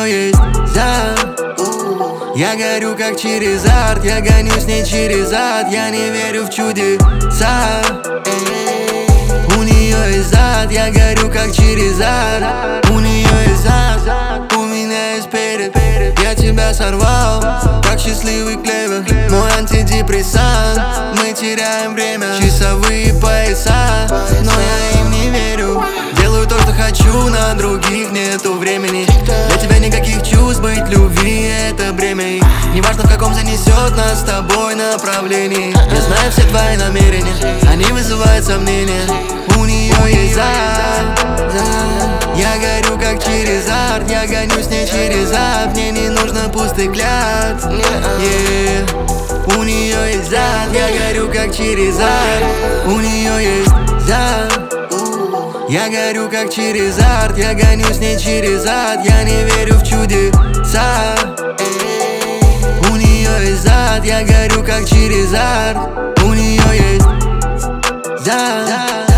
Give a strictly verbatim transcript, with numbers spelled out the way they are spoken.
нее есть зад. Я горю как через арт, я гоню с ней через ад. Я не верю в чудеса. У нее есть зад, я горю как через ад. У нее есть зад, у меня есть перед. Я тебя сорвал, как счастливый клевер. Мой антидепрессант, мы теряем время. Часовые пояса, но я им не верю. Делаю то, что хочу, на других нету времени. Для тебя никаких чувств, быть любви — это бремя. И неважно, в каком занесет нас с тобой направлении. Я знаю все твои намерения, они вызывают сомнения. У нее есть зад, я горю как через арт. Я гоню с ней через ад, мне не нужно пустых клятв, yeah. У нее есть зад, я горю как через арт. У нее есть зад, я горю как через арт. Я гоню с ней через ад, я не верю в чудеса. У нее есть зад, я горю как через арт. У нее есть зад.